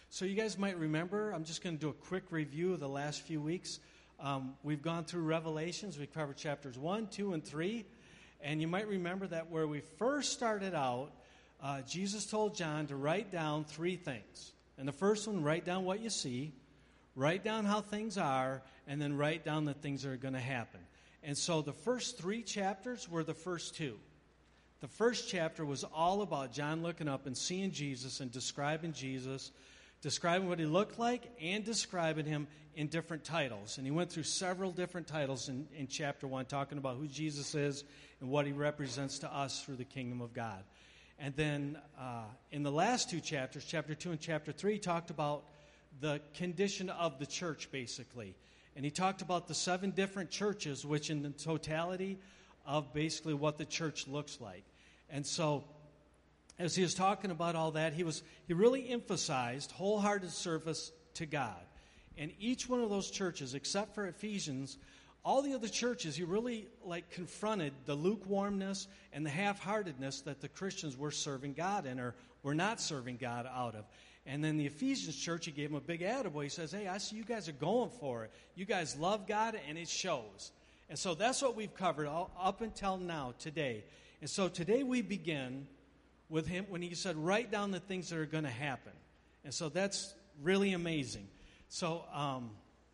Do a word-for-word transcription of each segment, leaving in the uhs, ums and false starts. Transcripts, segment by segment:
So you guys might remember, I'm just going to do a quick review of the last few weeks. Um, we've gone through Revelations. We covered chapters one, two, and three. And you might remember that where we first started out, uh, Jesus told John to write down three things. And the first one, write down what you see, write down how things are, and then write down the things that are going to happen. And so the first three chapters were the first two. The first chapter was all about John looking up and seeing Jesus and describing Jesus, describing what he looked like and describing him in different titles. And he went through several different titles in, in chapter one, talking about who Jesus is and what he represents to us through the kingdom of God. And then uh, in the last two chapters, chapter two and chapter three, he talked about the condition of the church, basically. And he talked about the seven different churches, which in the totality of basically what the church looks like. And so as he was talking about all that, he was he really emphasized wholehearted service to God. And each one of those churches, except for Ephesians, all the other churches, he really like confronted the lukewarmness and the half-heartedness that the Christians were serving God in or were not serving God out of. And then the Ephesians church, he gave them a big attaboy. He says, hey, I see you guys are going for it. You guys love God, and it shows. And so that's what we've covered all, up until now, today. And so today we begin with him when he said, write down the things that are going to happen. And so that's really amazing. So um,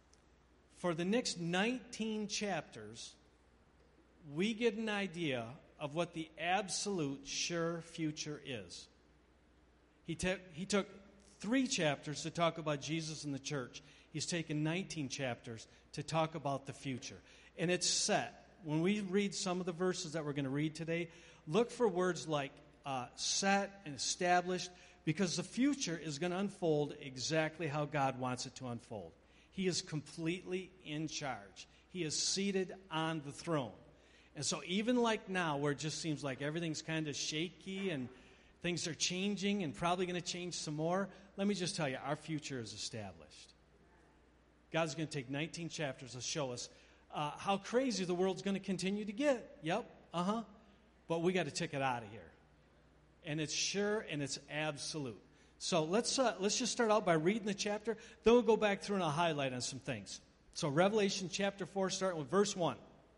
for the next nineteen chapters, we get an idea of what the absolute sure future is. He, te- he took three chapters to talk about Jesus and the church. He's taken nineteen chapters to talk about the future. And it's set. When we read some of the verses that we're going to read today, look for words like uh, set and established, because the future is going to unfold exactly how God wants it to unfold. He is completely in charge. He is seated on the throne. And so even like now, where it just seems like everything's kind of shaky and things are changing and probably going to change some more, let me just tell you, our future is established. God's going to take nineteen chapters to show us uh, how crazy the world's going to continue to get. Yep, uh-huh. But we got to take it out of here. And it's sure and it's absolute. So let's uh, let's just start out by reading the chapter. Then we'll go back through and I'll highlight on some things. So Revelation chapter four, starting with verse one.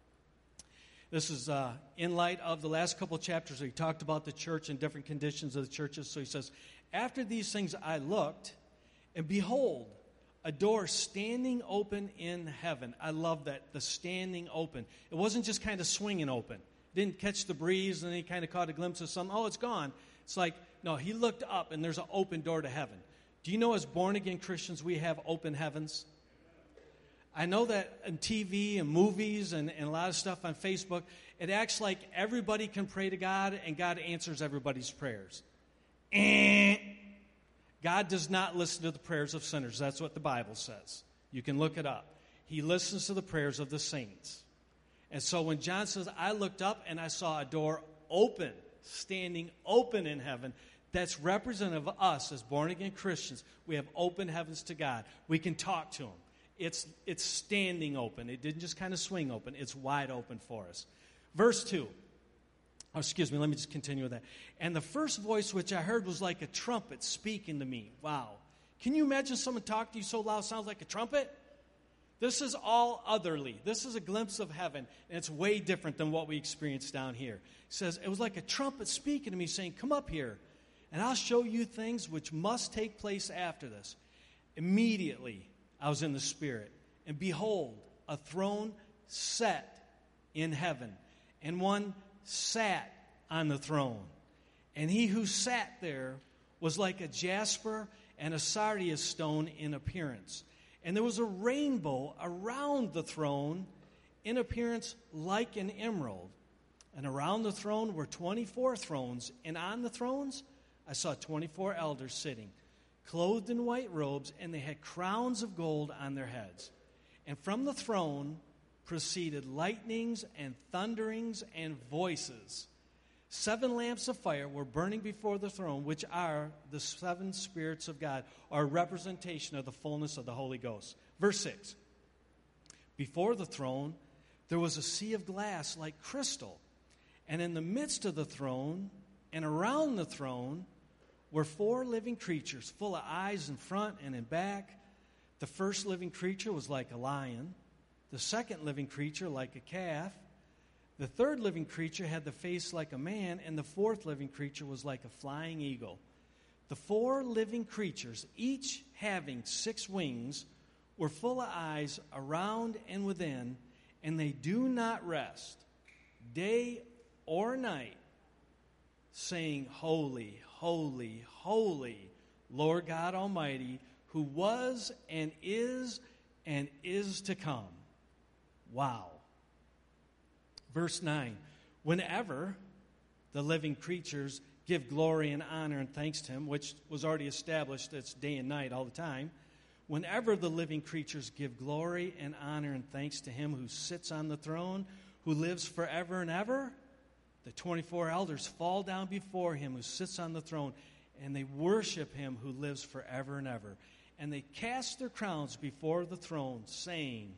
This is uh, in light of the last couple chapters where he talked about the church and different conditions of the churches. So he says, after these things I looked, and behold, a door standing open in heaven. I love that, the standing open. It wasn't just kind of swinging open. It didn't catch the breeze and then he kind of caught a glimpse of something. Oh, it's gone. It's like, no, he looked up and there's an open door to heaven. Do you know as born-again Christians we have open heavens? I know that in T V and movies and, and a lot of stuff on Facebook, it acts like everybody can pray to God and God answers everybody's prayers. Eh. God does not listen to the prayers of sinners. That's what the Bible says. You can look it up. He listens to the prayers of the saints. And so when John says, I looked up and I saw a door open, standing open in heaven, that's representative of us as born-again Christians. We have open heavens to God. We can talk to Him. It's, it's standing open. It didn't just kind of swing open. It's wide open for us. Verse two. Oh, excuse me, let me just continue with that. And the first voice which I heard was like a trumpet speaking to me. Wow. Can you imagine someone talk to you so loud it sounds like a trumpet? This is all otherly. This is a glimpse of heaven, and it's way different than what we experience down here. It says, it was like a trumpet speaking to me, saying, come up here, and I'll show you things which must take place after this. Immediately, I was in the Spirit, and behold, a throne set in heaven, and one sat on the throne. And he who sat there was like a jasper and a sardius stone in appearance. And there was a rainbow around the throne in appearance like an emerald. And around the throne were twenty-four thrones, and on the thrones I saw twenty-four elders sitting, clothed in white robes, and they had crowns of gold on their heads. And from the throne proceeded lightnings and thunderings and voices. Seven lamps of fire were burning before the throne, which are the seven spirits of God, or a representation of the fullness of the Holy Ghost. Verse six. Before the throne, there was a sea of glass like crystal, and in the midst of the throne and around the throne were four living creatures full of eyes in front and in back. The first living creature was like a lion. The second living creature like a calf. The third living creature had the face like a man, and the fourth living creature was like a flying eagle. The four living creatures, each having six wings, were full of eyes around and within, and they do not rest, day or night, saying, Holy, holy, holy, Lord God Almighty, who was and is and is to come. Wow. Verse nine, whenever the living creatures give glory and honor and thanks to him, which was already established, it's day and night all the time. Whenever the living creatures give glory and honor and thanks to him who sits on the throne, who lives forever and ever, the twenty-four elders fall down before him who sits on the throne, and they worship him who lives forever and ever. And they cast their crowns before the throne, saying,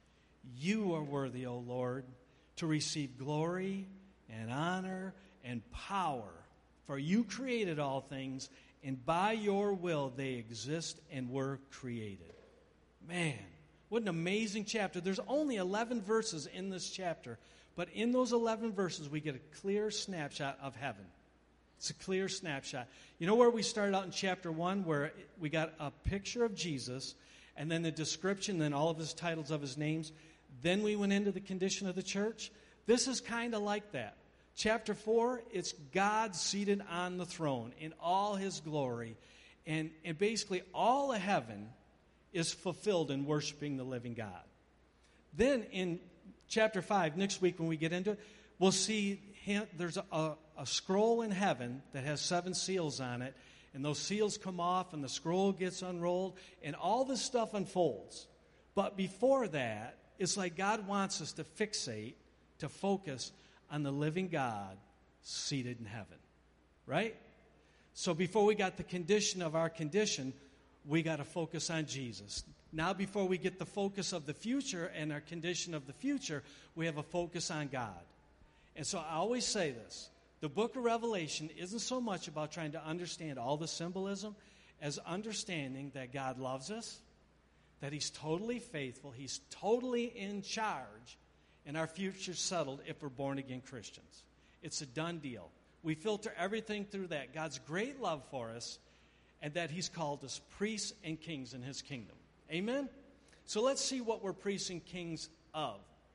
You are worthy, O Lord, to receive glory and honor and power. For you created all things, and by your will they exist and were created. Man, what an amazing chapter. There's only eleven verses in this chapter, but in those eleven verses we get a clear snapshot of heaven. It's a clear snapshot. You know where we started out in chapter one, where we got a picture of Jesus, and then the description, then all of his titles of his names. Then we went into the condition of the church. This is kind of like that. Chapter four, it's God seated on the throne in all his glory. And, and basically all of heaven is fulfilled in worshiping the living God. Then in chapter five, next week when we get into it, we'll see him, there's a, a, a scroll in heaven that has seven seals on it. And those seals come off and the scroll gets unrolled and all this stuff unfolds. But before that, it's like God wants us to fixate, to focus on the living God seated in heaven, right? So before we got the condition of our condition, we got to focus on Jesus. Now before we get the focus of the future and our condition of the future, we have a focus on God. And so I always say this, the book of Revelation isn't so much about trying to understand all the symbolism as understanding that God loves us, that he's totally faithful, he's totally in charge, and our future's settled if we're born-again Christians. It's a done deal. We filter everything through that. God's great love for us, and that he's called us priests and kings in his kingdom. Amen? So let's see what we're priests and kings of.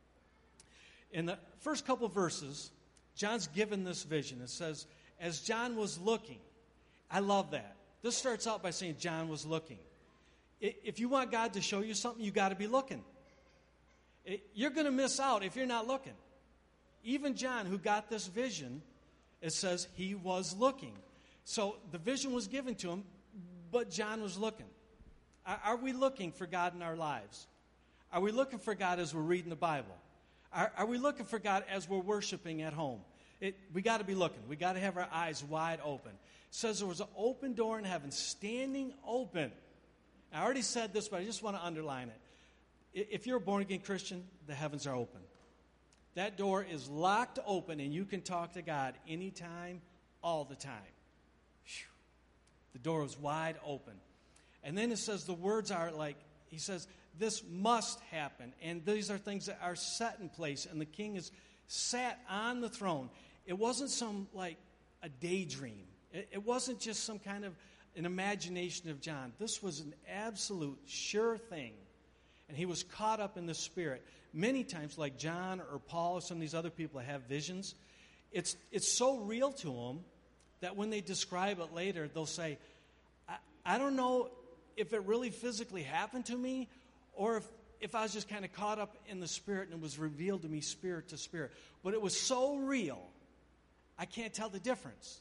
In the first couple verses, John's given this vision. It says, as John was looking, I love that. This starts out by saying John was looking. If you want God to show you something, you got to be looking. You're going to miss out if you're not looking. Even John, who got this vision, it says he was looking. So the vision was given to him, but John was looking. Are we looking for God in our lives? Are we looking for God as we're reading the Bible? Are, are we looking for God as we're worshiping at home? It, we got to be looking. We got to have our eyes wide open. It says there was an open door in heaven, standing open. I already said this, but I just want to underline it. If you're a born-again Christian, the heavens are open. That door is locked open, and you can talk to God anytime, all the time. Whew. The door is wide open. And then it says the words are like, he says, this must happen. And these are things that are set in place, and the king is sat on the throne. It wasn't some, like, a daydream. It, it wasn't just some kind of an imagination of John. This was an absolute sure thing. And he was caught up in the Spirit. Many times, like John or Paul or some of these other people that have visions, it's it's so real to them that when they describe it later, they'll say, I, I don't know if it really physically happened to me or if, if I was just kind of caught up in the Spirit and it was revealed to me spirit to spirit. But it was so real, I can't tell the difference.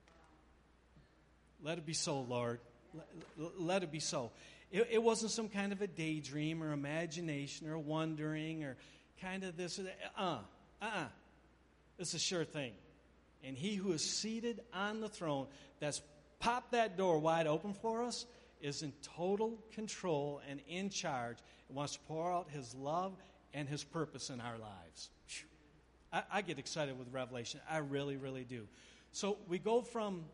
Let it be so, Lord. Let, let it be so. It, it wasn't some kind of a daydream or imagination or wondering or kind of this or that. Uh-uh. Uh-uh. It's a sure thing. And he who is seated on the throne that's popped that door wide open for us is in total control and in charge and wants to pour out his love and his purpose in our lives. I, I get excited with Revelation. I really, really do. So we go from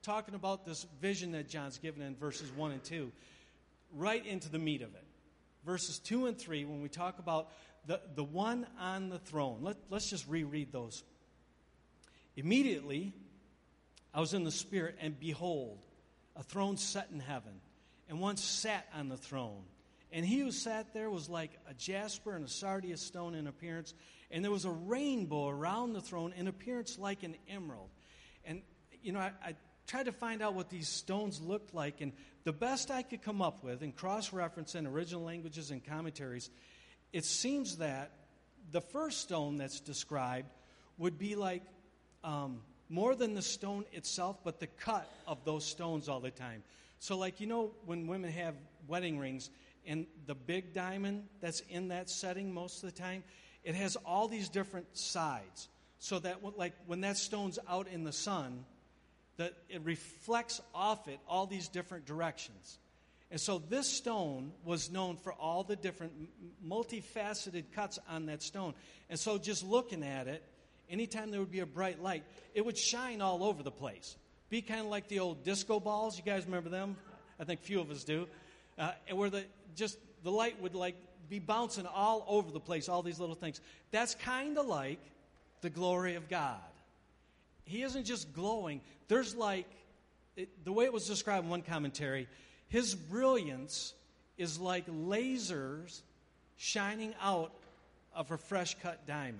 talking about this vision that John's given in verses one and two, right into the meat of it. Verses two and three, when we talk about the, the one on the throne. Let, let's just reread those. Immediately, I was in the Spirit, and behold, a throne set in heaven, and one sat on the throne. And he who sat there was like a jasper and a sardius stone in appearance, and there was a rainbow around the throne in appearance like an emerald. And, you know, I, I tried to find out what these stones looked like, and the best I could come up with, and cross-reference in original languages and commentaries, it seems that the first stone that's described would be like um, more than the stone itself, but the cut of those stones all the time. So like, you know, when women have wedding rings, and the big diamond that's in that setting most of the time, it has all these different sides. So that like when that stone's out in the sun, that it reflects off it all these different directions. And so this stone was known for all the different multifaceted cuts on that stone. And so just looking at it, anytime there would be a bright light, it would shine all over the place. Be kind of like the old disco balls. You guys remember them? I think few of us do. Uh, and where the just the light would like be bouncing all over the place, all these little things. That's kind of like the glory of God. He isn't just glowing. There's like, it, the way it was described in one commentary, his brilliance is like lasers shining out of a fresh-cut diamond.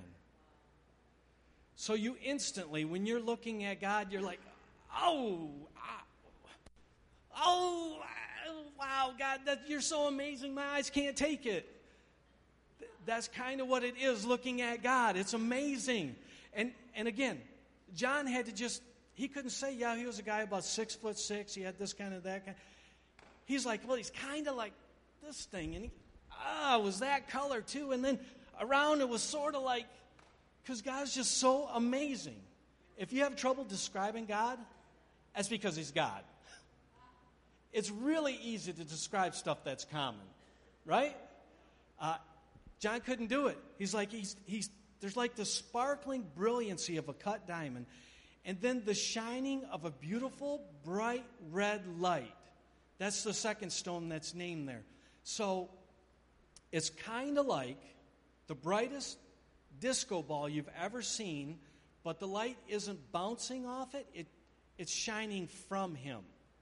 So you instantly, when you're looking at God, you're like, oh, oh, wow, God, that, you're so amazing, my eyes can't take it. That's kind of what it is looking at God. It's amazing. And and again, John had to just, he couldn't say, yeah, he was a guy about six foot six, he had this kind of, that kind. He's like, well, he's kind of like this thing. And he, ah, it was that color too. And then around it was sort of like, because God's just so amazing. If you have trouble describing God, that's because he's God. It's really easy to describe stuff that's common, right? Uh, John couldn't do it. He's like, he's he's there's like the sparkling brilliancy of a cut diamond, and then the shining of a beautiful, bright red light. That's the second stone that's named there. So it's kind of like the brightest disco ball you've ever seen, but the light isn't bouncing off it. It it's shining from him.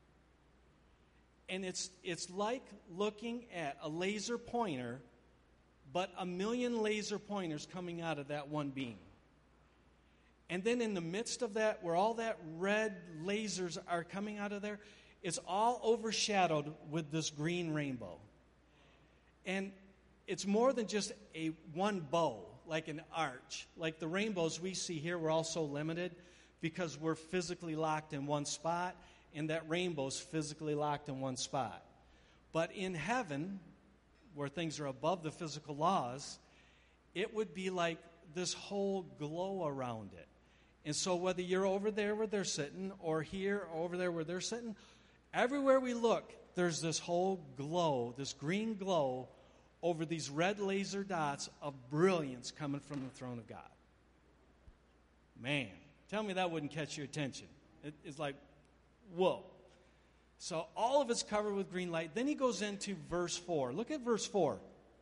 And it's it's like looking at a laser pointer, but a million laser pointers coming out of that one beam. And then in the midst of that, where all that red lasers are coming out of there, it's all overshadowed with this green rainbow. And it's more than just a one bow, like an arch. Like the rainbows we see here, we're all so limited because we're physically locked in one spot, and that rainbow's physically locked in one spot. But in heaven, where things are above the physical laws, it would be like this whole glow around it. And so whether you're over there where they're sitting, or here, or over there where they're sitting, everywhere we look, there's this whole glow, this green glow over these red laser dots of brilliance coming from the throne of God. Man, tell me that wouldn't catch your attention. It, it's like, whoa. So all of it's covered with green light. Then he goes into verse four. Look at verse four.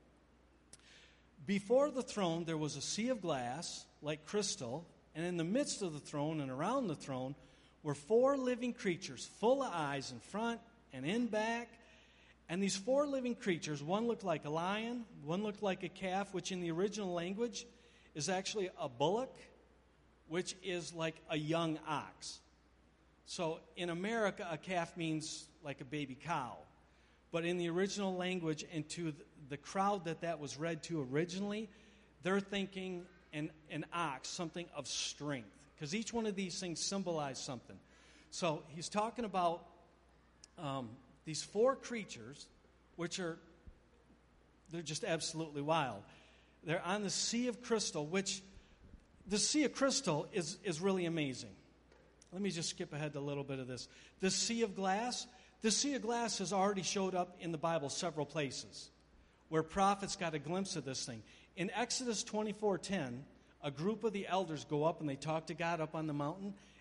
Before the throne there was a sea of glass, like crystal, and in the midst of the throne and around the throne were four living creatures, full of eyes in front and in back. And these four living creatures, one looked like a lion, one looked like a calf, which in the original language is actually a bullock, which is like a young ox. So in America, a calf means like a baby cow. But in the original language, and to the crowd that that was read to originally, they're thinking an, an ox, something of strength. Because each one of these things symbolize something. So he's talking about um, these four creatures, which are, they're just absolutely wild. They're on the Sea of Crystal, which, the Sea of Crystal is, is really amazing. Let me just skip ahead to a little bit of this. The Sea of Glass, the Sea of Glass has already showed up in the Bible several places where prophets got a glimpse of this thing. In Exodus twenty-four ten, a group of the elders go up and they talk to God up on the mountain,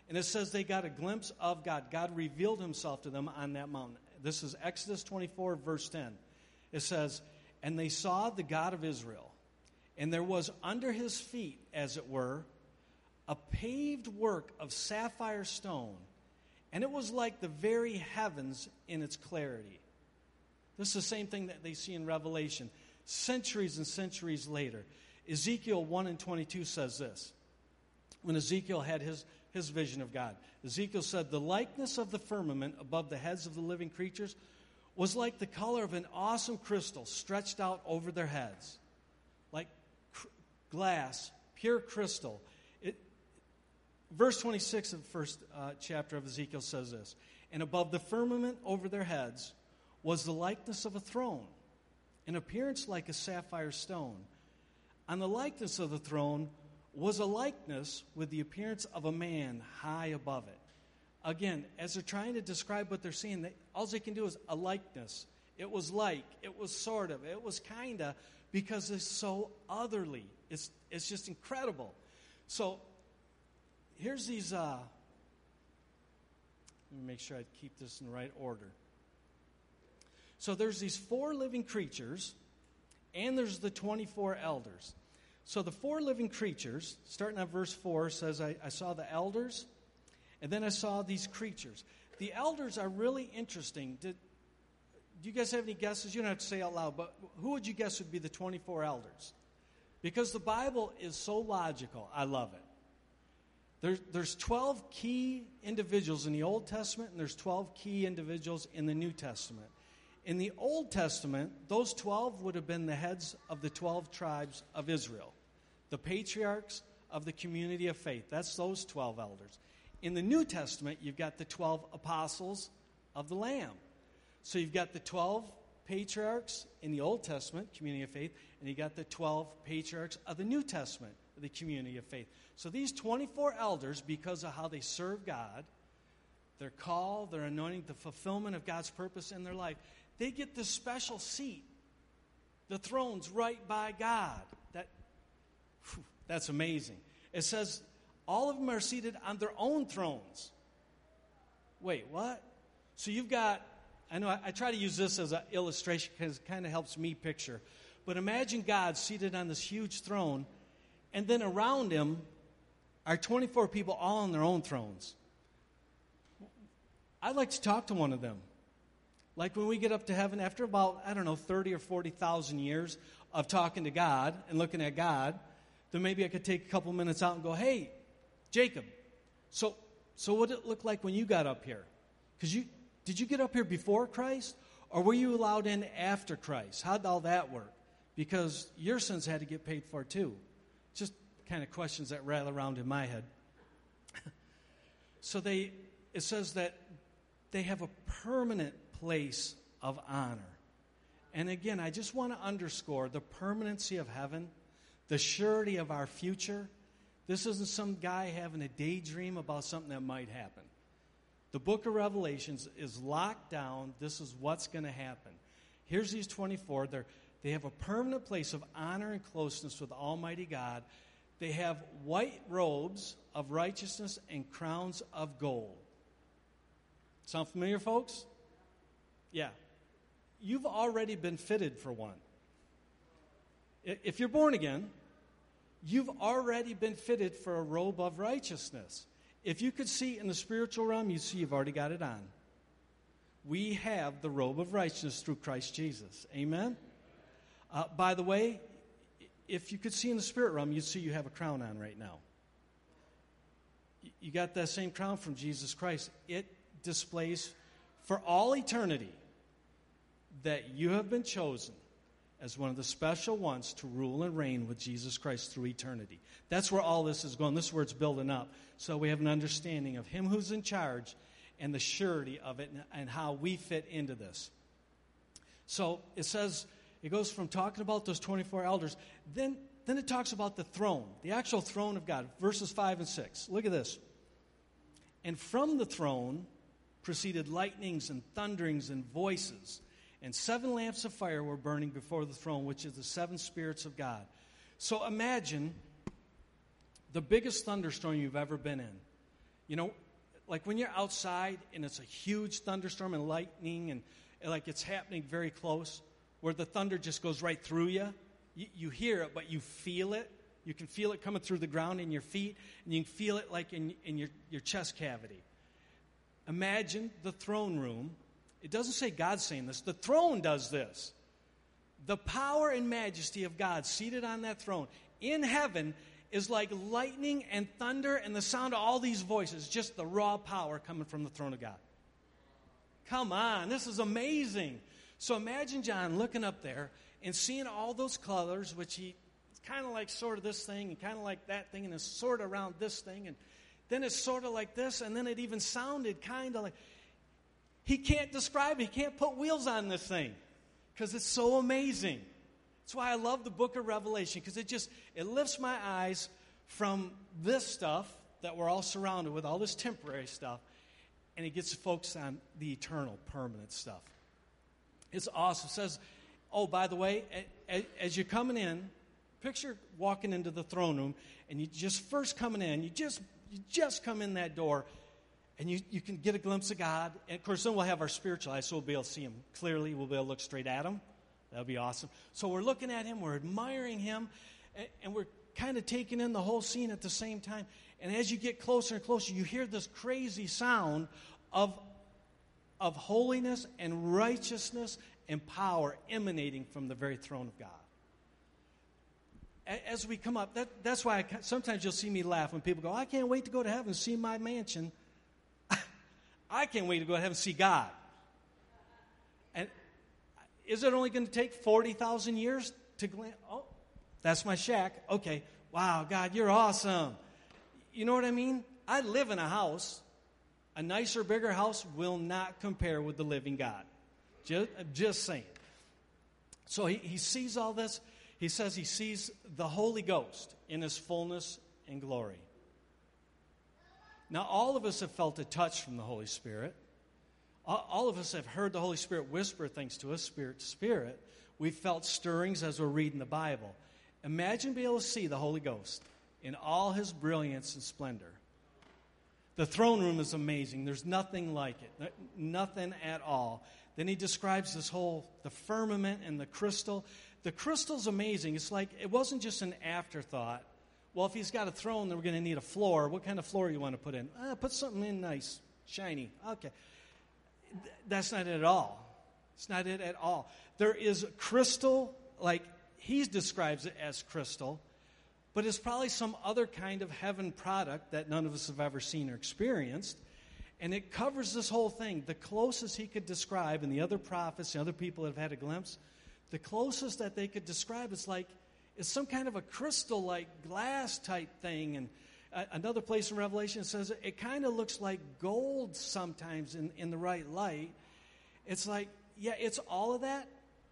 And it says they got a glimpse of God. God revealed himself to them on that mountain. This is Exodus twenty-four, verse ten. It says, and they saw the God of Israel, and there was under his feet, as it were, a paved work of sapphire stone, and it was like the very heavens in its clarity. This is the same thing that they see in Revelation, centuries and centuries later. Ezekiel one and twenty-two says this. When Ezekiel had his, his vision of God, Ezekiel said, the likeness of the firmament above the heads of the living creatures was like the color of an awesome crystal stretched out over their heads. Like cr- glass, pure crystal. It, verse twenty-six of the first uh, chapter of Ezekiel says this. And above the firmament over their heads was the likeness of a throne, in appearance like a sapphire stone. On the likeness of the throne was a likeness with the appearance of a man high above it. Again, as they're trying to describe what they're seeing, they, all they can do is a likeness. It was like, it was sort of, it was kind of, because it's so otherly. It's, it's just incredible. So, here's these, uh, let me make sure I keep this in the right order. So there's these four living creatures, and there's the twenty-four elders. So the four living creatures, starting at verse four, says, I, I saw the elders, and then I saw these creatures. The elders are really interesting. Did, do you guys have any guesses? You don't have to say out loud, but who would you guess would be the twenty-four elders? Because the Bible is so logical. I love it. There, there's twelve key individuals in the Old Testament, and there's twelve key individuals in the New Testament. In the Old Testament, those twelve would have been the heads of the twelve tribes of Israel, the patriarchs of the community of faith. That's those twelve elders. In the New Testament, you've got the twelve apostles of the Lamb. So you've got the twelve patriarchs in the Old Testament, community of faith, and you've got the twelve patriarchs of the New Testament, the community of faith. So these twenty-four elders, because of how they serve God, their call, their anointing, the fulfillment of God's purpose in their life, they get this special seat. The throne's right by God. That, whew, that's amazing. It says all of them are seated on their own thrones. Wait, what? So you've got, I know I, I try to use this as an illustration because it kind of helps me picture. But imagine God seated on this huge throne, and then around him are twenty-four people all on their own thrones. I'd like to talk to one of them. Like when we get up to heaven, after about, I don't know, thirty or forty thousand years of talking to God and looking at God, then maybe I could take a couple minutes out and go, hey, Jacob, so so what did it look like when you got up here? Because you did you get up here before Christ, or were you allowed in after Christ? How did all that work? Because your sins had to get paid for too. Just kind of questions that rattle around in my head. So they, it says that they have a permanent place of honor. And again, I just want to underscore the permanency of heaven, the surety of our future. This isn't some guy having a daydream about something that might happen. The book of Revelations is locked down. This is what's going to happen. Here's these twenty-four. They're, they have a permanent place of honor and closeness with Almighty God. They have white robes of righteousness and crowns of gold. Sound familiar, folks? Yeah. You've already been fitted for one. If you're born again, you've already been fitted for a robe of righteousness. If you could see in the spiritual realm, you see you've already got it on. We have the robe of righteousness through Christ Jesus. Amen? Uh, by the way, if you could see in the spirit realm, you'd see you have a crown on right now. You got that same crown from Jesus Christ. It displays for all eternity that you have been chosen as one of the special ones to rule and reign with Jesus Christ through eternity. That's where all this is going. This is where it's building up. So we have an understanding of him who's in charge and the surety of it and, and how we fit into this. So it says, it goes from talking about those twenty-four elders, then, then it talks about the throne, the actual throne of God, verses five and six. Look at this. And from the throne proceeded lightnings and thunderings and voices, and seven lamps of fire were burning before the throne, which is the seven spirits of God. So imagine the biggest thunderstorm you've ever been in. You know, like when you're outside and it's a huge thunderstorm and lightning and, and like it's happening very close, where the thunder just goes right through you. you. You hear it, but you feel it. You can feel it coming through the ground in your feet, and you can feel it like in, in your, your chest cavity. Imagine the throne room. It doesn't say God's saying this. The throne does this. The power and majesty of God seated on that throne in heaven is like lightning and thunder and the sound of all these voices, just the raw power coming from the throne of God. Come on, this is amazing. So imagine John looking up there and seeing all those colors, which he kind of like sort of this thing and kind of like that thing and it's sort of around this thing and then it's sort of like this and then it even sounded kind of like, he can't describe it. He can't put wheels on this thing because it's so amazing. That's why I love the book of Revelation, because it just, it lifts my eyes from this stuff that we're all surrounded with, all this temporary stuff, and it gets focused on the eternal, permanent stuff. It's awesome. It says, oh, by the way, as you're coming in, picture walking into the throne room, and you just first coming in, you just you just come in that door, and you, you can get a glimpse of God. And, of course, then we'll have our spiritual eyes, so we'll be able to see Him clearly. We'll be able to look straight at Him. That'll be awesome. So we're looking at Him, we're admiring Him, and, and we're kind of taking in the whole scene at the same time. And as you get closer and closer, you hear this crazy sound of, of holiness and righteousness and power emanating from the very throne of God. As we come up, that, that's why I, sometimes you'll see me laugh when people go, I can't wait to go to heaven and see my mansion. I can't wait to go to heaven and see God. And is it only going to take forty thousand years to glance? Oh, that's my shack. Okay. Wow, God, you're awesome. You know what I mean? I live in a house. A nicer, bigger house will not compare with the living God. Just, just saying. So he, he sees all this. He says he sees the Holy Ghost in His fullness and glory. Now, all of us have felt a touch from the Holy Spirit. All of us have heard the Holy Spirit whisper things to us, spirit to spirit. We've felt stirrings as we're reading the Bible. Imagine being able to see the Holy Ghost in all His brilliance and splendor. The throne room is amazing. There's nothing like it. Nothing at all. Then he describes this whole, the firmament and the crystal. The crystal's amazing. It's like, it wasn't just an afterthought. Well, if He's got a throne, then we're going to need a floor. What kind of floor do you want to put in? Ah, put something in nice, shiny. Okay. That's not it at all. It's not it at all. There is crystal, like he describes it as crystal, but it's probably some other kind of heaven product that none of us have ever seen or experienced. And it covers this whole thing. The closest he could describe, and the other prophets, the other people that have had a glimpse, the closest that they could describe is like, it's some kind of a crystal-like glass type thing. And another place in Revelation says it kind of looks like gold sometimes in, in the right light. It's like, yeah, it's all of that.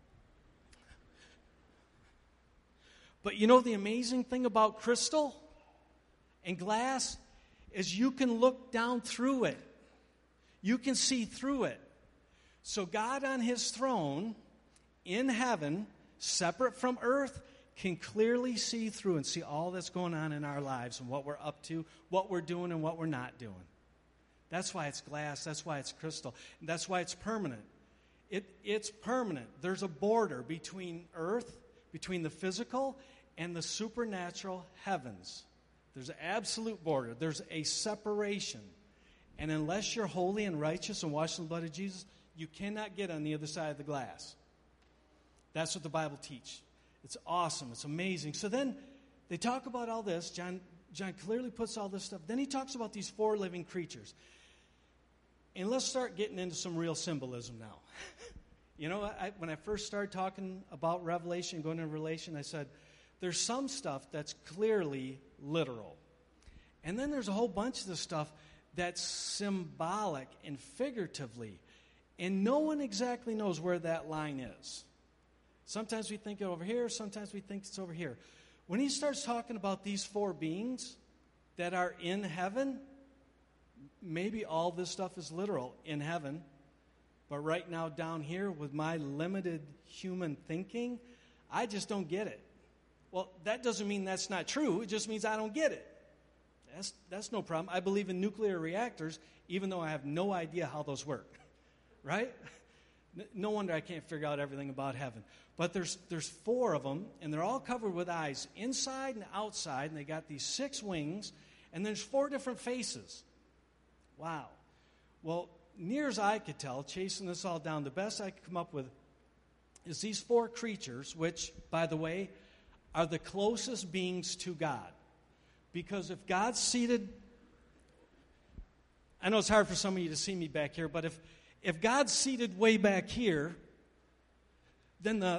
But you know the amazing thing about crystal and glass is you can look down through it. You can see through it. So God on His throne in heaven, separate from earth, can clearly see through and see all that's going on in our lives and what we're up to, what we're doing and what we're not doing. That's why it's glass. That's why it's crystal. And that's why it's permanent. It, it's permanent. There's a border between earth, between the physical and the supernatural heavens. There's an absolute border. There's a separation. And unless you're holy and righteous and washed in the blood of Jesus, you cannot get on the other side of the glass. That's what the Bible teaches. It's awesome. It's amazing. So then they talk about all this. John, John clearly puts all this stuff. Then he talks about these four living creatures. And let's start getting into some real symbolism now. You know, I, when I first started talking about Revelation, going into Revelation, I said, there's some stuff that's clearly literal. And then there's a whole bunch of the stuff that's symbolic and figuratively. And no one exactly knows where that line is. Sometimes we think it over here, sometimes we think it's over here. When he starts talking about these four beings that are in heaven, maybe all this stuff is literal in heaven. But right now down here with my limited human thinking, I just don't get it. Well, that doesn't mean that's not true. It just means I don't get it. That's, that's no problem. I believe in nuclear reactors, even though I have no idea how those work. Right? No wonder I can't figure out everything about heaven. But there's there's four of them, and they're all covered with eyes, inside and outside, and they got these six wings, and there's four different faces. Wow. Well, near as I could tell, chasing this all down, the best I could come up with is these four creatures, which, by the way, are the closest beings to God. Because if God's seated, I know it's hard for some of you to see me back here, but if, if God's seated way back here, then the,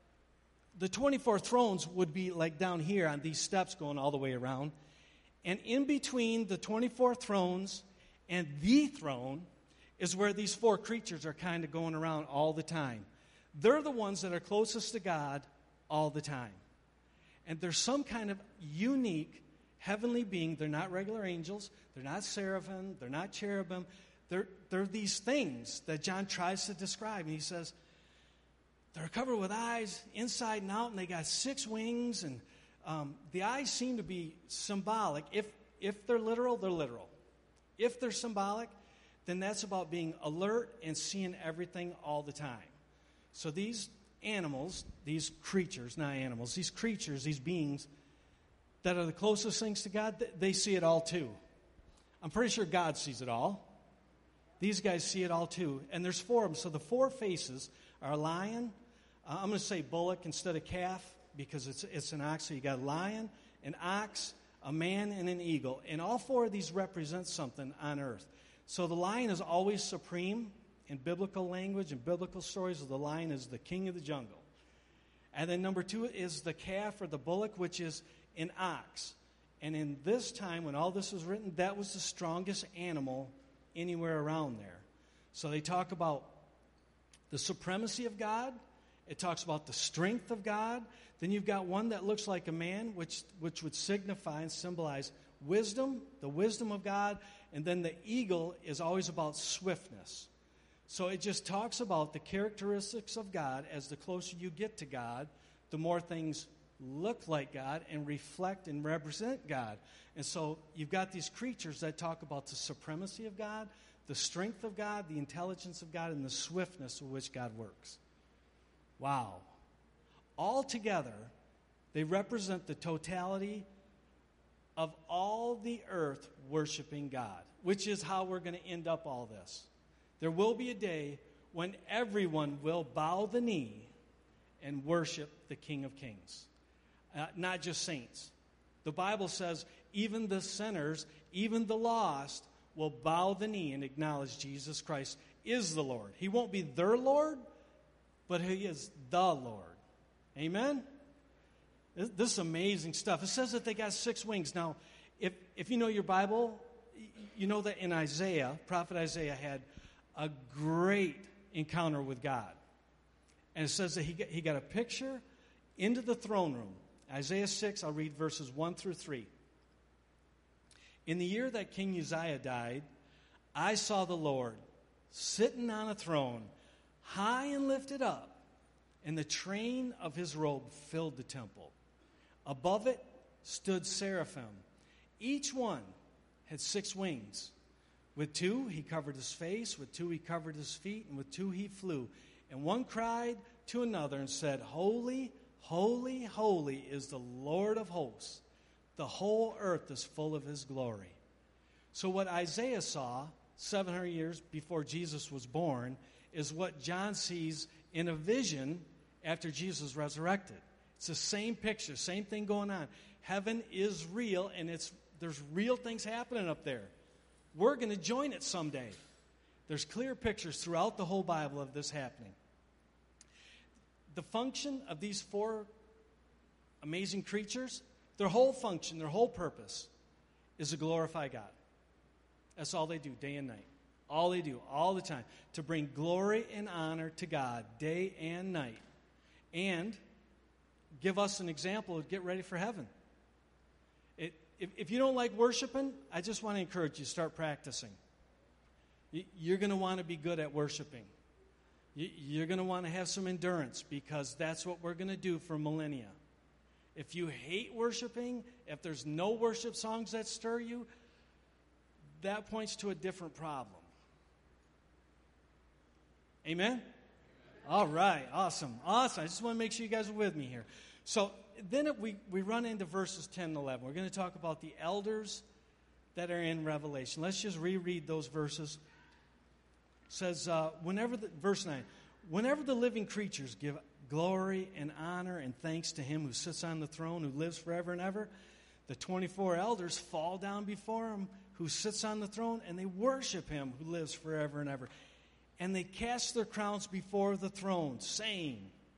the twenty-four thrones would be like down here on these steps going all the way around. And in between the twenty-four thrones and the throne is where these four creatures are kind of going around all the time. They're the ones that are closest to God all the time. And there's some kind of unique heavenly being. They're not regular angels. They're not seraphim. They're not cherubim. They're, they're these things that John tries to describe. And he says, they're covered with eyes inside and out, and they got six wings. And um, the eyes seem to be symbolic. If, if they're literal, they're literal. If they're symbolic, then that's about being alert and seeing everything all the time. So these animals, these creatures, not animals, these creatures, these beings that are the closest things to God, they see it all too. I'm pretty sure God sees it all. These guys see it all too. And there's four of them. So the four faces are a lion. Uh, I'm going to say bullock instead of calf because it's, it's an ox. So you got a lion, an ox, a man, and an eagle. And all four of these represent something on earth. So the lion is always supreme. In biblical language and biblical stories, the lion is the king of the jungle. And then number two is the calf or the bullock, which is an ox. And in this time, when all this was written, that was the strongest animal anywhere around there. So they talk about the supremacy of God. It talks about the strength of God. Then you've got one that looks like a man, which, which would signify and symbolize wisdom, the wisdom of God. And then the eagle is always about swiftness. So it just talks about the characteristics of God. As the closer you get to God, the more things look like God and reflect and represent God. And so you've got these creatures that talk about the supremacy of God, the strength of God, the intelligence of God, and the swiftness with which God works. Wow. All together, they represent the totality of all the earth worshiping God, which is how we're going to end up all this. There will be a day when everyone will bow the knee and worship the King of Kings, uh, not just saints. The Bible says even the sinners, even the lost, will bow the knee and acknowledge Jesus Christ is the Lord. He won't be their Lord, but He is the Lord. Amen? This is amazing stuff. It says that they got six wings. Now, if, if you know your Bible, you know that in Isaiah, prophet Isaiah had a great encounter with God. And it says that he got, he got a picture into the throne room. Isaiah six, I'll read verses one through three. In the year that King Uzziah died, I saw the Lord sitting on a throne, high and lifted up, and the train of his robe filled the temple. Above it stood seraphim. Each one had six wings. With two, he covered his face. With two, he covered his feet. And with two, he flew. And one cried to another and said, Holy, holy, holy is the Lord of hosts. The whole earth is full of his glory. So what Isaiah saw seven hundred years before Jesus was born is what John sees in a vision after Jesus resurrected. It's the same picture, same thing going on. Heaven is real, and it's there's real things happening up there. We're going to join it someday. There's clear pictures throughout the whole Bible of this happening. The function of these four amazing creatures, their whole function, their whole purpose is to glorify God. That's all they do, day and night. All they do, all the time, to bring glory and honor to God, day and night. And give us an example to get ready for heaven. It, if, if you don't like worshiping, I just want to encourage you, start practicing. You, you're going to want to be good at worshiping. You, you're going to want to have some endurance because that's what we're going to do for millennia. If you hate worshiping, if there's no worship songs that stir you, that points to a different problem. Amen? All right, awesome, awesome. I just want to make sure you guys are with me here. So then it, we, we run into verses ten and eleven. We're going to talk about the elders that are in Revelation. Let's just reread those verses. It says, uh, whenever the, verse nine, whenever the living creatures give glory and honor and thanks to him who sits on the throne, who lives forever and ever, the twenty-four elders fall down before him who sits on the throne, and they worship him who lives forever and ever. And they cast their crowns before the throne, saying,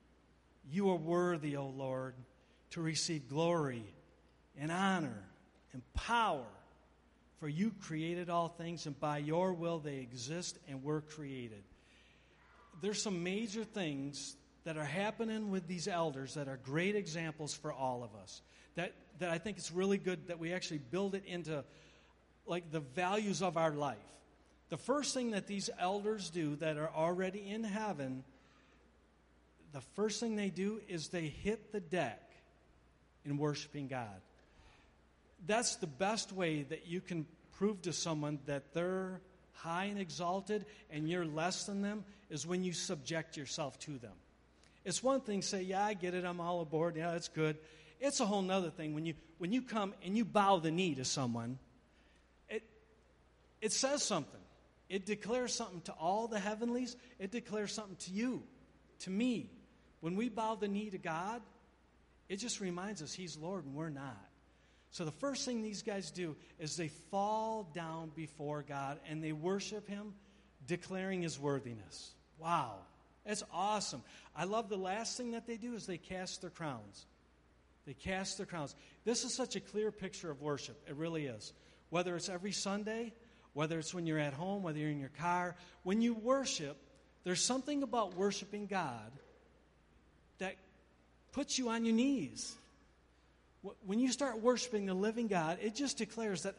you are worthy, O Lord, to receive glory and honor and power, for you created all things, and by your will they exist and were created. There's some major things that are happening with these elders that are great examples for all of us. That, that I think it's really good that we actually build it into like the values of our life. The first thing that these elders do that are already in heaven, the first thing they do is they hit the deck in worshiping God. That's the best way that you can prove to someone that they're high and exalted and you're less than them, is when you subject yourself to them. It's one thing to say, yeah, I get it, I'm all aboard, yeah, that's good. It's a whole nother thing when you when you come and you bow the knee to someone, it it says something. It declares something to all the heavenlies. It declares something to you, to me. When we bow the knee to God, it just reminds us He's Lord and we're not. So the first thing these guys do is they fall down before God and they worship Him, declaring His worthiness. Wow, that's awesome. I love the last thing that they do is they cast their crowns. They cast their crowns. This is such a clear picture of worship. It really is. Whether it's every Sunday, whether it's when you're at home, whether you're in your car, when you worship, there's something about worshiping God that puts you on your knees. When you start worshiping the living God, it just declares that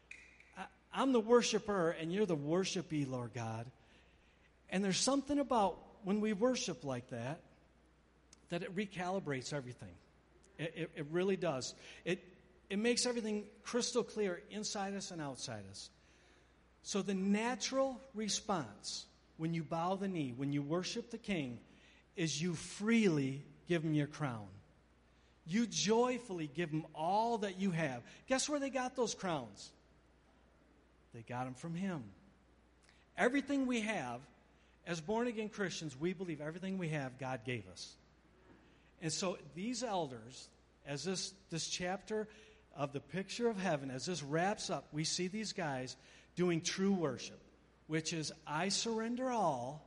I'm the worshiper and you're the worshipee, Lord God. And there's something about when we worship like that, that it recalibrates everything. It, it, it really does. It, it makes everything crystal clear inside us and outside us. So the natural response when you bow the knee, when you worship the King, is you freely give Him your crown. You joyfully give Him all that you have. Guess where they got those crowns? They got them from Him. Everything we have, as born-again Christians, we believe everything we have, God gave us. And so these elders, as this, this chapter of the picture of heaven, as this wraps up, we see these guys doing true worship, which is I surrender all,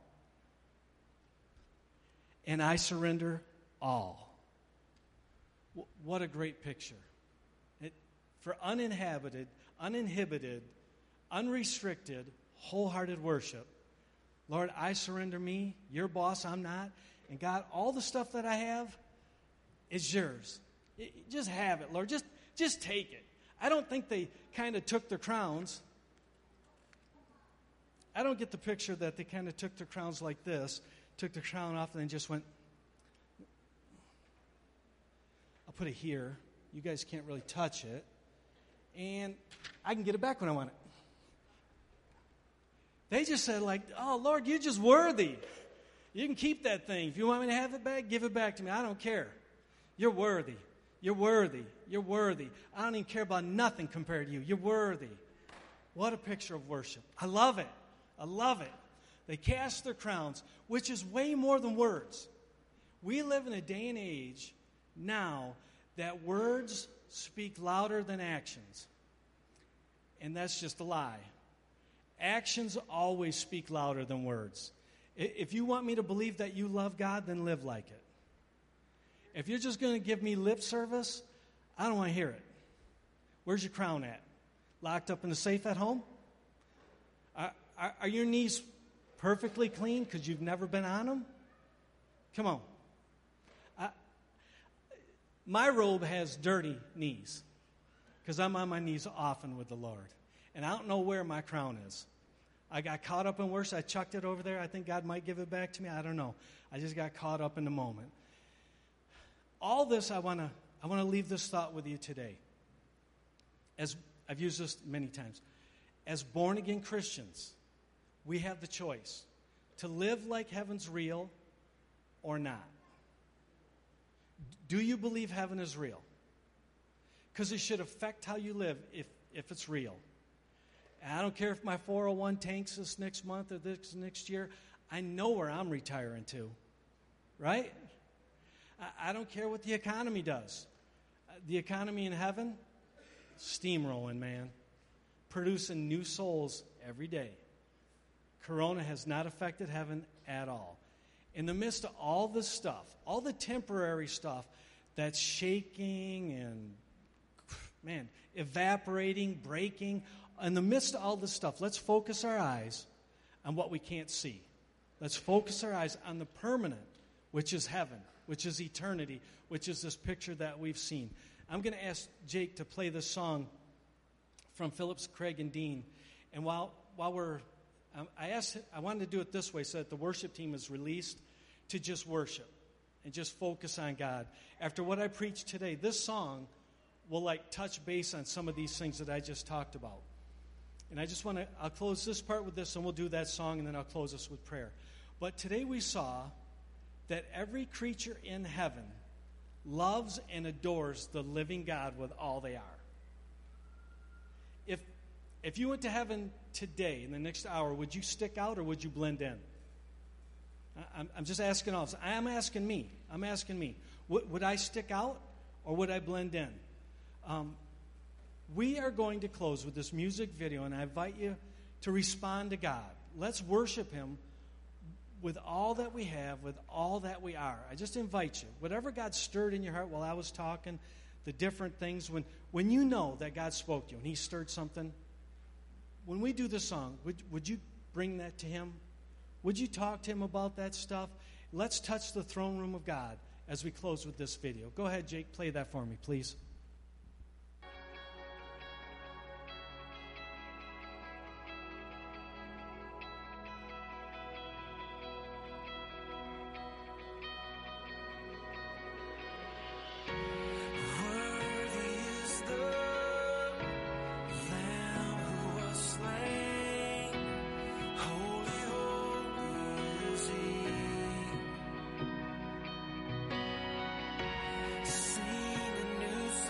and I surrender all. W- what a great picture. It, for uninhabited, uninhibited, unrestricted, wholehearted worship. Lord, I surrender me, your boss, I'm not. And God, all the stuff that I have is yours. It, just have it, Lord. Just, just take it. I don't think they kind of took their crowns. I don't get the picture that they kind of took their crowns like this, took their crown off, and then just went, I'll put it here. You guys can't really touch it. And I can get it back when I want it. They just said like, oh, Lord, you're just worthy. You can keep that thing. If you want me to have it back, give it back to me. I don't care. You're worthy. You're worthy. You're worthy. I don't even care about nothing compared to you. You're worthy. What a picture of worship. I love it. I love it. They cast their crowns, which is way more than words. We live in a day and age now that words speak louder than actions. And that's just a lie. Actions always speak louder than words. If you want me to believe that you love God, then live like it. If you're just going to give me lip service, I don't want to hear it. Where's your crown at? Locked up in the safe at home? Are, are, are your knees perfectly clean because you've never been on them? Come on. I, my robe has dirty knees because I'm on my knees often with the Lord. And I don't know where my crown is. I got caught up in worship. I chucked it over there. I think God might give it back to me. I don't know. I just got caught up in the moment. All this I want to I want to leave this thought with you today. As I've used this many times. As born-again Christians, we have the choice to live like heaven's real or not. Do you believe heaven is real? Because it should affect how you live if, if it's real. And I don't care if my four oh one tanks this next month or this next year. I know where I'm retiring to, right? I, I don't care what the economy does. Uh, the economy in heaven, steamrolling, man. Producing new souls every day. Corona has not affected heaven at all. In the midst of all this stuff, all the temporary stuff that's shaking and, man, evaporating, breaking, in the midst of all this stuff, let's focus our eyes on what we can't see. Let's focus our eyes on the permanent, which is heaven, which is eternity, which is this picture that we've seen. I'm going to ask Jake to play this song from Phillips, Craig, and Dean. And while while we're, um, I asked, I wanted to do it this way so that the worship team is released to just worship and just focus on God. After what I preached today, this song will like touch base on some of these things that I just talked about. And I just want to, I'll close this part with this, and we'll do that song, and then I'll close us with prayer. But today we saw that every creature in heaven loves and adores the living God with all they are. If if you went to heaven today, in the next hour, would you stick out or would you blend in? I'm, I'm just asking all. I'm asking me. I'm asking me. Would, would I stick out or would I blend in? Um, we are going to close with this music video, and I invite you to respond to God. Let's worship Him with all that we have, with all that we are. I just invite you. Whatever God stirred in your heart while I was talking, the different things, when, when you know that God spoke to you and He stirred something, when we do the song, would, would you bring that to Him? Would you talk to Him about that stuff? Let's touch the throne room of God as we close with this video. Go ahead, Jake, play that for me, please. Sing a new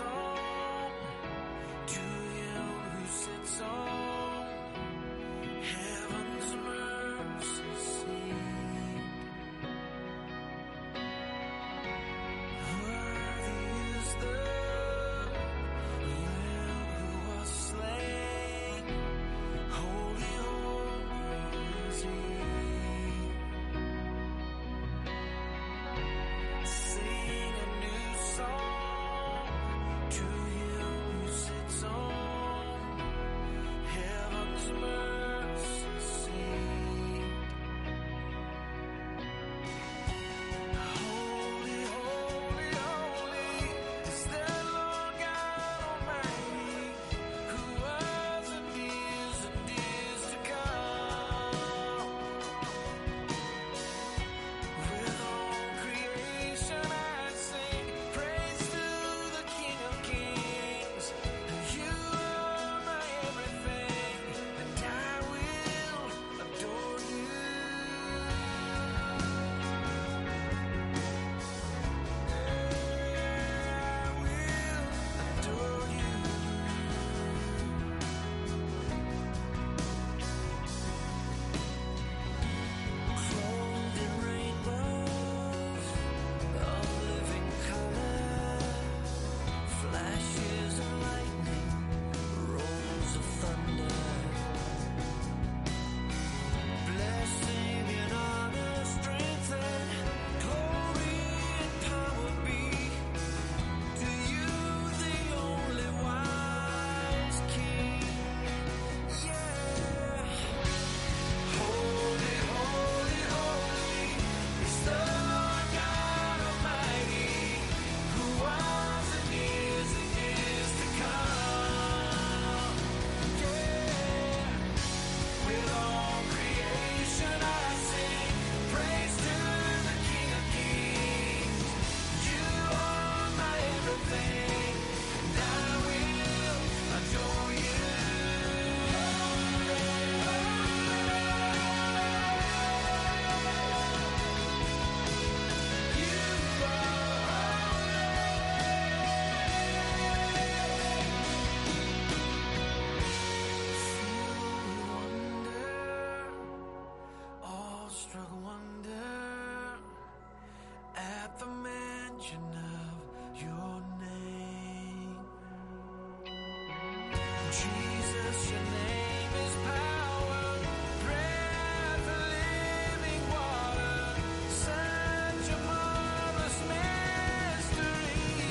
Jesus, your name is power, breath of living water, such a marvelous mystery.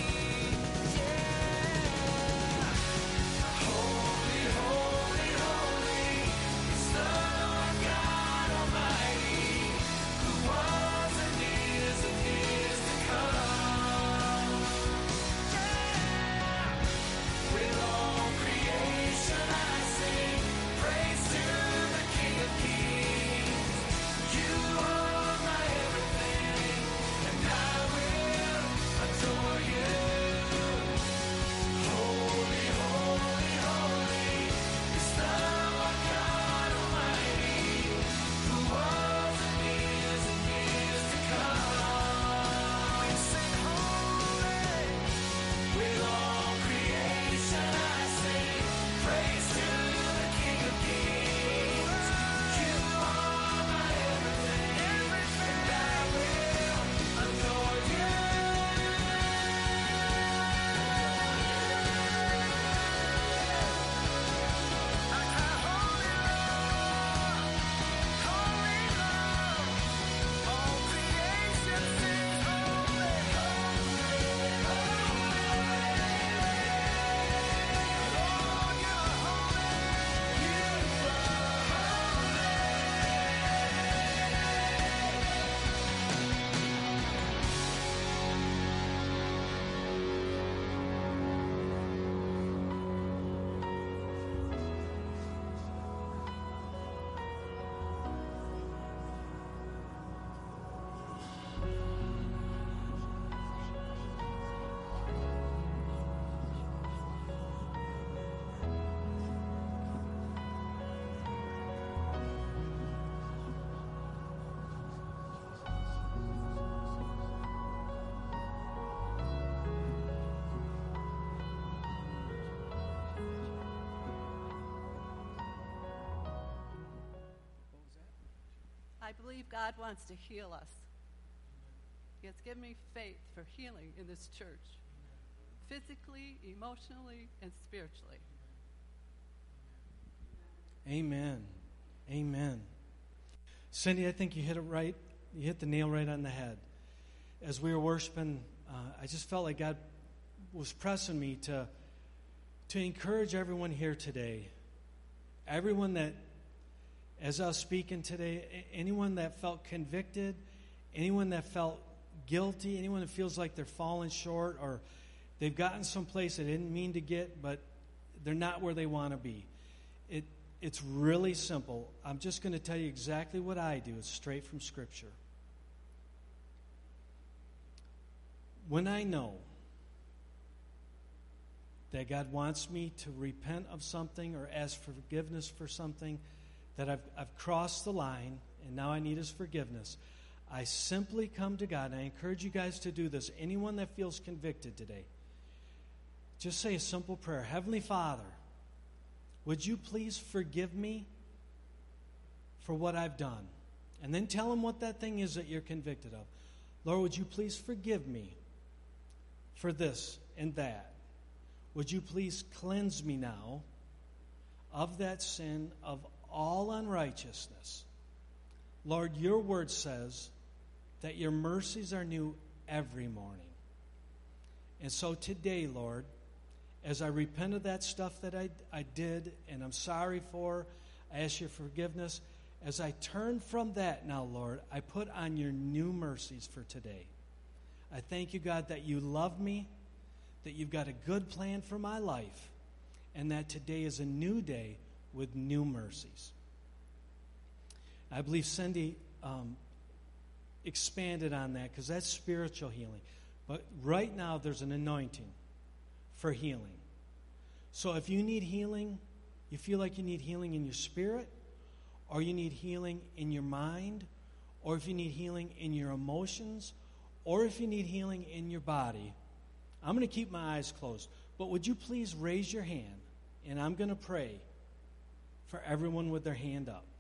Yeah. Holy, holy, holy is the Lord God Almighty, who was and is and is to come. Yeah. With all creation I sing praise to the King of Kings. You are my everything, and I will adore you. Holy, holy, holy is the Lord God Almighty, who was and is and is to come. We sing holy. With all creation I sing praise to the King of Kings. You are my everything, and I will adore you. I cry, holy Lord, holy Lord. All creation sings holy, holy, Lord, you're holy, you I believe God wants to heal us. He has given me faith for healing in this church, physically, emotionally, and spiritually. Amen. Amen. Cindy, I think you hit it right. You hit the nail right on the head. As we were worshiping, uh, I just felt like God was pressing me to, to encourage everyone here today. Everyone that, as I was speaking today, a- anyone that felt convicted, anyone that felt guilty, anyone that feels like they're falling short or they've gotten someplace they didn't mean to get, but they're not where they want to be. It It's really simple. I'm just going to tell you exactly what I do. It's straight from Scripture. When I know that God wants me to repent of something or ask for forgiveness for something, that I've, I've crossed the line and now I need His forgiveness, I simply come to God, and I encourage you guys to do this. Anyone that feels convicted today, just say a simple prayer. Heavenly Father, would you please forgive me for what I've done? And then tell Him what that thing is that you're convicted of. Lord, would you please forgive me for this and that? Would you please cleanse me now of that sin, of all unrighteousness? Lord, your word says that your mercies are new every morning. And so today, Lord, as I repent of that stuff that I, I did and I'm sorry for, I ask your forgiveness. As I turn from that now, Lord, I put on your new mercies for today. I thank you, God, that you love me, that you've got a good plan for my life, and that today is a new day with new mercies. I believe Cindy um, expanded on that because that's spiritual healing. But right now there's an anointing for healing. So if you need healing, you feel like you need healing in your spirit, or you need healing in your mind, or if you need healing in your emotions, or if you need healing in your body, I'm going to keep my eyes closed. But would you please raise your hand, and I'm going to pray for everyone with their hand up.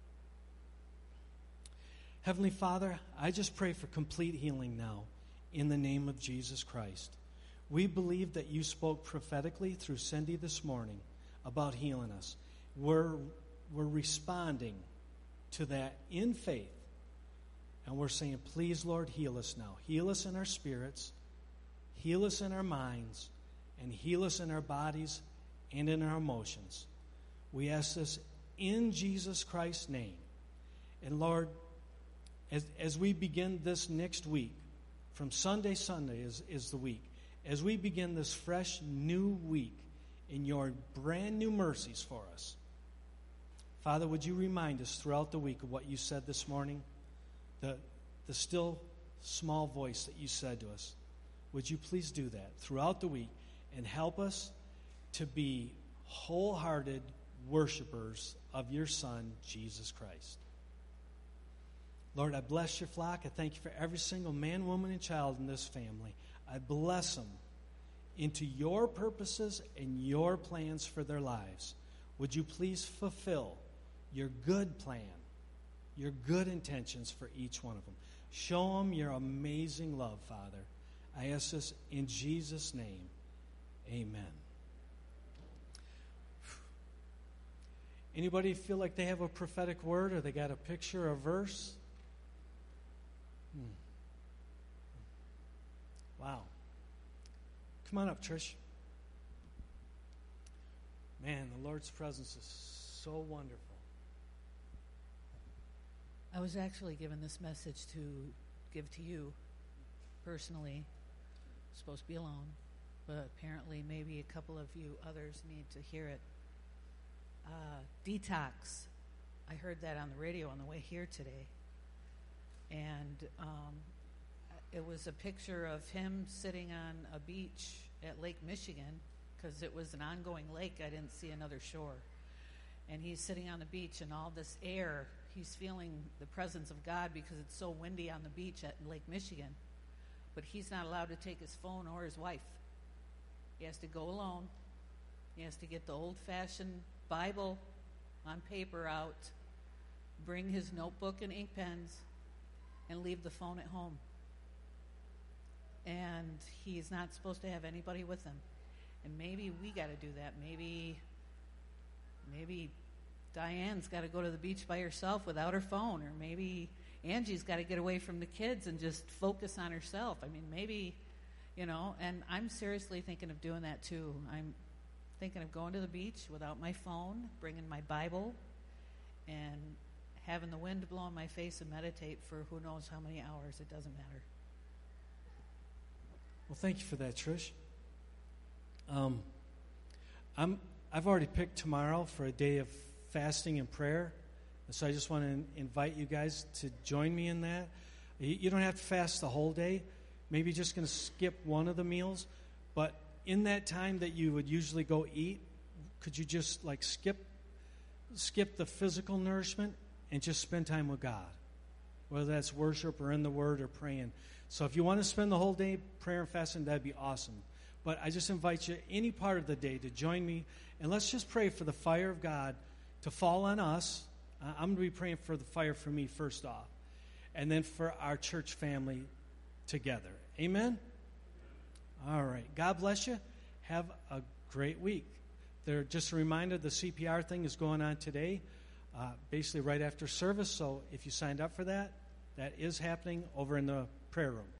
Heavenly Father, I just pray for complete healing now in the name of Jesus Christ. We believe that you spoke prophetically through Cindy this morning about healing us. We're, we're responding to that in faith. And we're saying, please, Lord, heal us now. Heal us in our spirits, heal us in our minds, and heal us in our bodies and in our emotions. We ask this in Jesus Christ's name. And Lord, as, as we begin this next week, from Sunday, Sunday is, is the week, as we begin this fresh new week in your brand new mercies for us, Father, would you remind us throughout the week of what you said this morning? The, the still small voice that you said to us. Would you please do that throughout the week and help us to be wholehearted worshipers of your Son, Jesus Christ. Lord, I bless your flock. I thank you for every single man, woman, and child in this family. I bless them into your purposes and your plans for their lives. Would you please fulfill your good plan, your good intentions for each one of them. Show them your amazing love, Father. I ask this in Jesus' name. Amen. Anybody feel like they have a prophetic word or they got a picture or a verse? Hmm. Wow. Come on up, Trish. Man, the Lord's presence is so wonderful. I was actually given this message to give to you personally. I'm supposed to be alone, but apparently maybe a couple of you others need to hear it. Uh, detox. I heard that on the radio on the way here today. And um, it was a picture of him sitting on a beach at Lake Michigan, because it was an ongoing lake. I didn't see another shore. And he's sitting on the beach, and all this air, he's feeling the presence of God because it's so windy on the beach at Lake Michigan. But he's not allowed to take his phone or his wife. He has to go alone. He has to get the old-fashioned Bible on paper out, bring his notebook and ink pens, and leave the phone at home. And he's not supposed to have anybody with him. And maybe we got to do that. Maybe, maybe Diane's got to go to the beach by herself without her phone, or maybe Angie's got to get away from the kids and just focus on herself. I mean, maybe, you know, and I'm seriously thinking of doing that too. I'm thinking of going to the beach without my phone, bringing my Bible, and having the wind blow in my face and meditate for who knows how many hours. It doesn't matter. Well, thank you for that, Trish. Um, I'm, I've already picked tomorrow for a day of fasting and prayer, so I just want to invite you guys to join me in that. You, you don't have to fast the whole day. Maybe you're just going to skip one of the meals, but in that time that you would usually go eat, could you just like skip skip the physical nourishment and just spend time with God, whether that's worship or in the Word or praying. So if you want to spend the whole day prayer and fasting, that'd be awesome. But I just invite you any part of the day to join me, and let's just pray for the fire of God to fall on us. Uh, I'm going to be praying for the fire for me first off, and then for our church family together. Amen? All right. God bless you. Have a great week. There, just a reminder, the C P R thing is going on today, uh, basically right after service. So if you signed up for that, that is happening over in the prayer room.